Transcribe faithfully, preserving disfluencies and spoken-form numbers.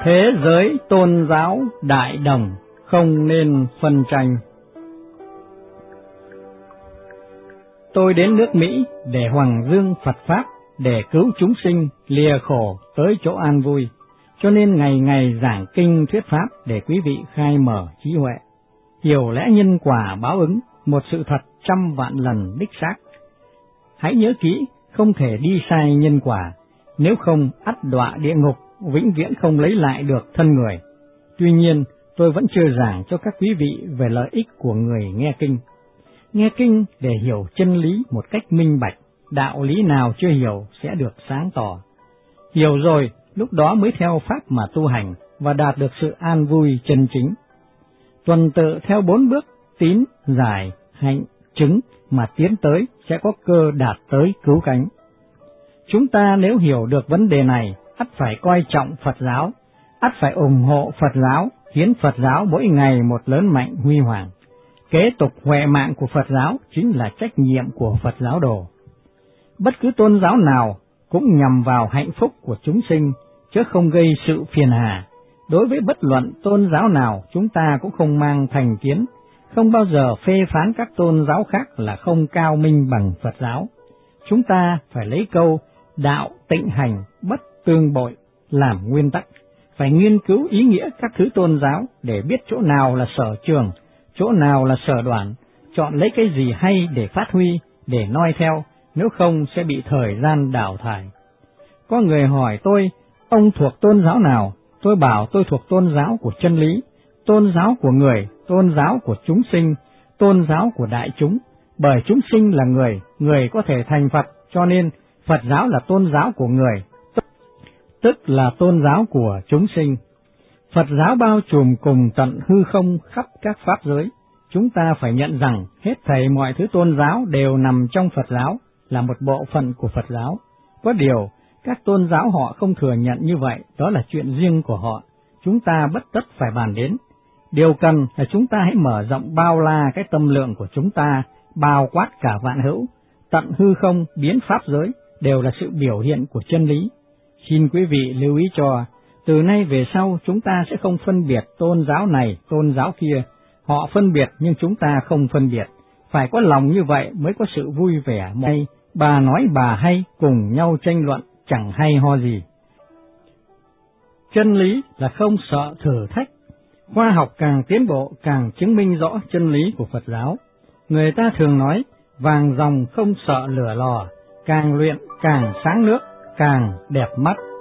Thế giới tôn giáo đại đồng, không nên phân tranh. Tôi đến nước Mỹ để hoằng dương Phật Pháp, để cứu chúng sinh lìa khổ tới chỗ an vui, cho nên ngày ngày giảng kinh thuyết Pháp để quý vị khai mở trí huệ, hiểu lẽ nhân quả báo ứng, một sự thật trăm vạn lần đích xác. Hãy nhớ kỹ, không thể đi sai nhân quả, nếu không ắt đọa địa ngục, vĩnh viễn không lấy lại được thân người. Tuy nhiên, tôi vẫn chưa giảng cho các quý vị về lợi ích của người nghe kinh. Nghe kinh để hiểu chân lý một cách minh bạch, đạo lý nào chưa hiểu sẽ được sáng tỏ. Hiểu rồi, lúc đó mới theo Pháp mà tu hành và đạt được sự an vui chân chính. Tuần tự theo bốn bước tín, giải, hạnh, chứng mà tiến tới sẽ có cơ đạt tới cứu cánh. Chúng ta nếu hiểu được vấn đề này, ắt phải coi trọng Phật giáo, ắt phải ủng hộ Phật giáo, hiến Phật giáo mỗi ngày một lớn mạnh huy hoàng. Kế tục huệ mạng của Phật giáo chính là trách nhiệm của Phật giáo đồ. Bất cứ tôn giáo nào cũng nhằm vào hạnh phúc của chúng sinh, chứ không gây sự phiền hà. Đối với bất luận tôn giáo nào, chúng ta cũng không mang thành kiến, không bao giờ phê phán các tôn giáo khác là không cao minh bằng Phật giáo. Chúng ta phải lấy câu đạo tịnh hành bất tương bội làm nguyên tắc, phải nghiên cứu ý nghĩa các thứ tôn giáo để biết chỗ nào là sở trường, chỗ nào là sở đoản, chọn lấy cái gì hay để phát huy, để noi theo, nếu không sẽ bị thời gian đào thải. Có người hỏi tôi, ông thuộc tôn giáo nào? Tôi bảo tôi thuộc tôn giáo của chân lý, tôn giáo của người, tôn giáo của chúng sinh, tôn giáo của đại chúng, bởi chúng sinh là người, người có thể thành Phật, cho nên Phật giáo là tôn giáo của người, tức là tôn giáo của chúng sinh. Phật giáo bao trùm cùng tận hư không khắp các pháp giới. Chúng ta phải nhận rằng hết thảy mọi thứ tôn giáo đều nằm trong Phật giáo, là một bộ phận của Phật giáo. Có điều, các tôn giáo họ không thừa nhận như vậy, đó là chuyện riêng của họ, chúng ta bất tất phải bàn đến. Điều cần là chúng ta hãy mở rộng bao la cái tâm lượng của chúng ta, bao quát cả vạn hữu, tận hư không biến pháp giới, đều là sự biểu hiện của chân lý. Xin quý vị lưu ý cho, từ nay về sau chúng ta sẽ không phân biệt tôn giáo này, tôn giáo kia. Họ phân biệt nhưng chúng ta không phân biệt. Phải có lòng như vậy mới có sự vui vẻ. Hay, bà nói bà hay, cùng nhau tranh luận, chẳng hay ho gì. Chân lý là không sợ thử thách. Khoa học càng tiến bộ càng chứng minh rõ chân lý của Phật giáo. Người ta thường nói, vàng ròng không sợ lửa lò, càng luyện càng sáng nước, càng đẹp mắt.